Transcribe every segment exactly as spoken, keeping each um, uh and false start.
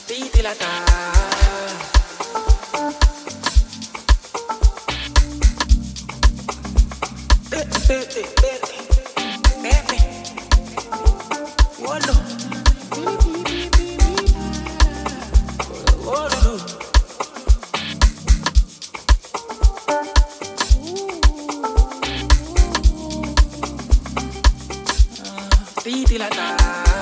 Piti la ta. Baby, baby, baby, Wallo. Wallo. Piti la ta.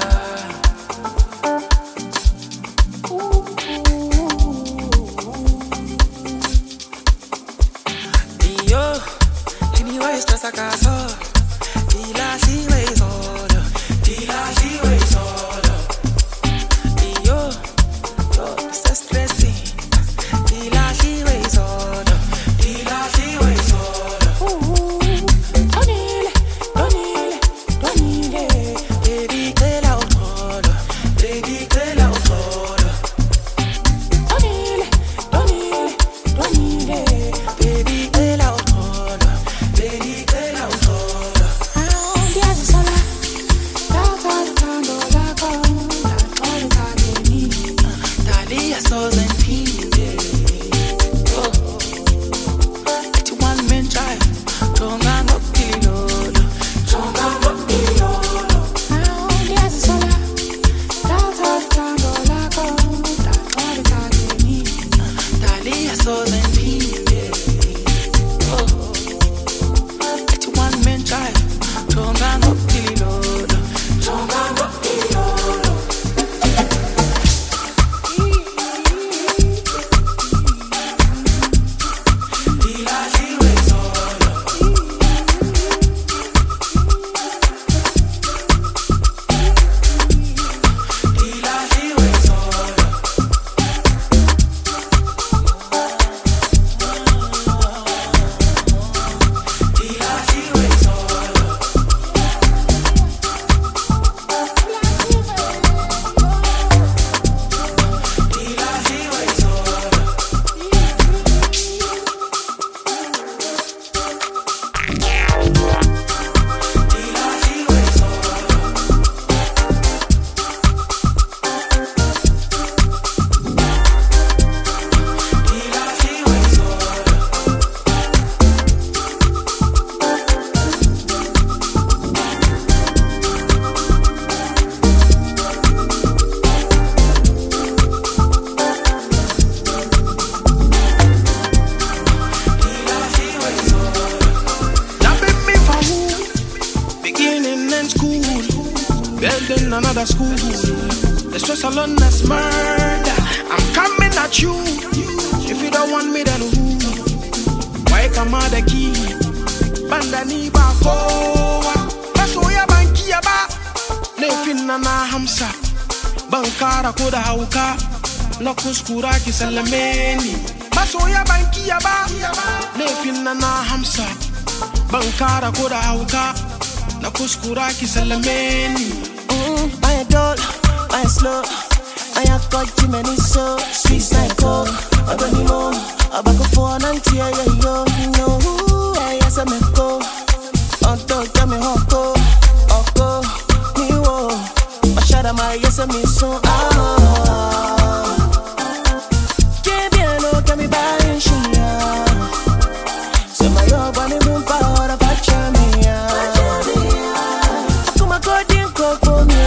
Esta casa, y la si ve solo, y la si ve solo, y yo, yo estoy estresado, y la si ve solo, y la si ve solo. Donile, donile, donile, baby que la otro, baby que la otro. Donile, donile, donile, baby que la otro. Building another school. The stress alone is murder. I'm coming at you. If you don't want me, then who? Why come out the key? Bandani bakowa. Masoya bankia ba. Nefina na hamsa. Bankara koda hauka. Na kuskura kisalameni. Masoya bankia ba. Nefina na hamsa. Bankara koda hauka. Na kuskura kisalameni. Mm, I adore, I slow, I have got too many so sweet psycho. I don't need more, I back up for an anti, yeah, yo, you know who I yes, I'm a go. On top, tell me how go, or go, me wo. I shut up my yes, I'm so ah. Que bien, no, que me vaya, shia. Se me yo, bunny, boom, power, pacha, mia. Come go, din, go, for me.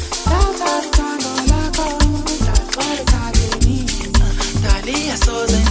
Sozinho.